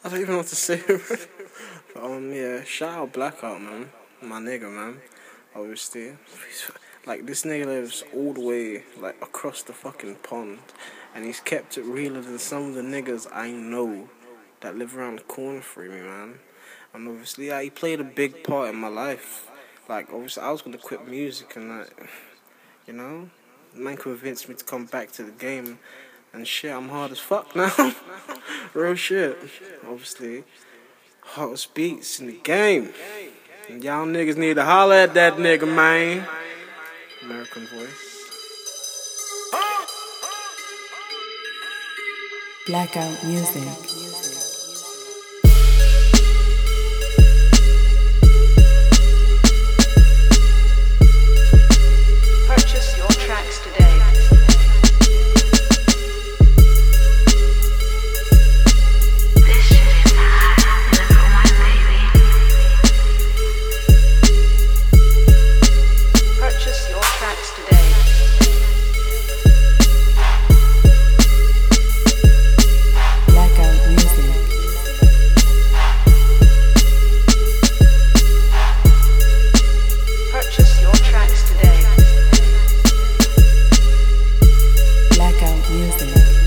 I don't even know what to say. But, yeah, shout out Blackout, man. My nigga, man. Obviously. Like, this nigga lives all the way, like, across the fucking pond. And he's kept it realer than some of the niggas I know that live around the corner from me, man. And obviously, yeah, he played a big part in my life. Like, obviously, I was gonna quit music and, like, you know? Man convinced me to come back to the game. And shit, I'm hard as fuck now. Real shit. Obviously, hottest beats in the game. And y'all niggas need to holler at that nigga, man. American voice. Blackout music. Purchase your tracks today. This shit is hot, number one, baby. Purchase your tracks today. Blackout music. Purchase your tracks today. Blackout music.